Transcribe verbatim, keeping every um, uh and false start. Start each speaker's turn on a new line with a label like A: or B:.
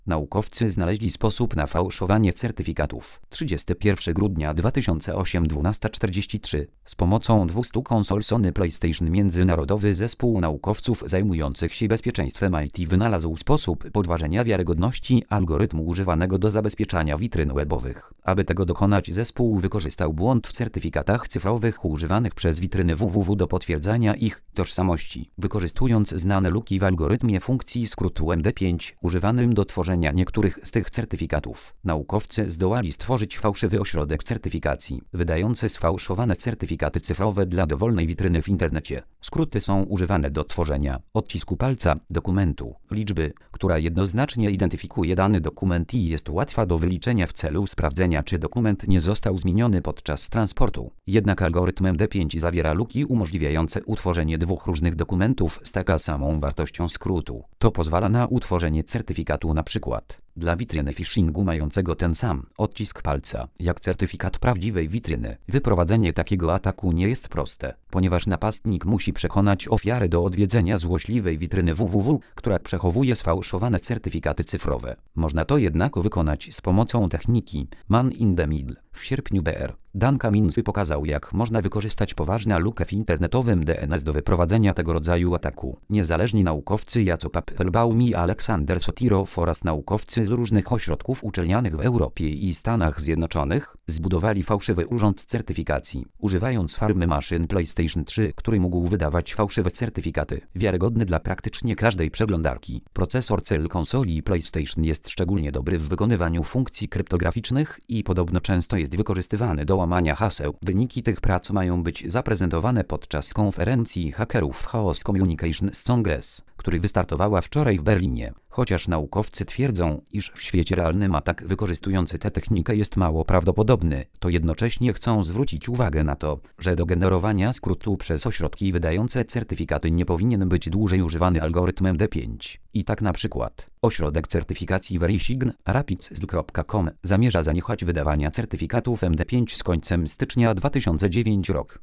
A: Naukowcy znaleźli sposób na fałszowanie certyfikatów. trzydziestego pierwszego grudnia dwa tysiące ósmego dwunasta czterdzieści trzy. Z pomocą dwustu konsol Sony PlayStation międzynarodowy zespół naukowców zajmujących się bezpieczeństwem I T wynalazł sposób podważenia wiarygodności algorytmu używanego do zabezpieczania witryn webowych. Aby tego dokonać, zespół wykorzystał błąd w certyfikatach cyfrowych używanych przez witryny www do potwierdzania ich tożsamości, wykorzystując znane luki w algorytmie funkcji skrótu M D pięć używanym do tworzenia niektórych z tych certyfikatów. Naukowcy zdołali stworzyć fałszywy ośrodek certyfikacji, wydający sfałszowane certyfikaty cyfrowe dla dowolnej witryny w internecie. Skróty są używane do tworzenia odcisku palca, dokumentu, liczby, która jednoznacznie identyfikuje dany dokument i jest łatwa do wyliczenia w celu sprawdzenia, czy dokument nie został zmieniony podczas transportu. Jednak algorytm M D pięć zawiera luki umożliwiające utworzenie dwóch różnych dokumentów z taką samą wartością skrótu. To pozwala na utworzenie certyfikatu na przykład dla witryny phishingu mającego ten sam odcisk palca jak certyfikat prawdziwej witryny. Wyprowadzenie takiego ataku nie jest proste, ponieważ napastnik musi przekonać ofiarę do odwiedzenia złośliwej witryny www, która przechowuje sfałszowane certyfikaty cyfrowe. Można to jednak wykonać z pomocą techniki Man in the Middle. W sierpniu B R Dan Kamiński pokazał, jak można wykorzystać poważną lukę w internetowym D N S do wyprowadzenia tego rodzaju ataku. Niezależni naukowcy Jacek Appelbaum i Aleksander Sotirow oraz naukowcy z różnych ośrodków uczelnianych w Europie i Stanach Zjednoczonych zbudowali fałszywy urząd certyfikacji, używając farmy maszyn PlayStation trzy, który mógł wydawać fałszywe certyfikaty, wiarygodny dla praktycznie każdej przeglądarki. Procesor cel konsoli PlayStation jest szczególnie dobry w wykonywaniu funkcji kryptograficznych i podobno często jest wykorzystywany do łamania haseł. Wyniki tych prac mają być zaprezentowane podczas konferencji hakerów Chaos Communications Congress, która wystartowała wczoraj w Berlinie. Chociaż naukowcy twierdzą, iż w świecie realnym atak wykorzystujący tę technikę jest mało prawdopodobny, to jednocześnie chcą zwrócić uwagę na to, że do generowania skrótu przez ośrodki wydające certyfikaty nie powinien być dłużej używany algorytm M D pięć. I tak na przykład ośrodek certyfikacji Verisign Rapids kropka com zamierza zaniechać wydawania certyfikatów M D pięć z końcem stycznia dwa tysiące dziewiątego roku.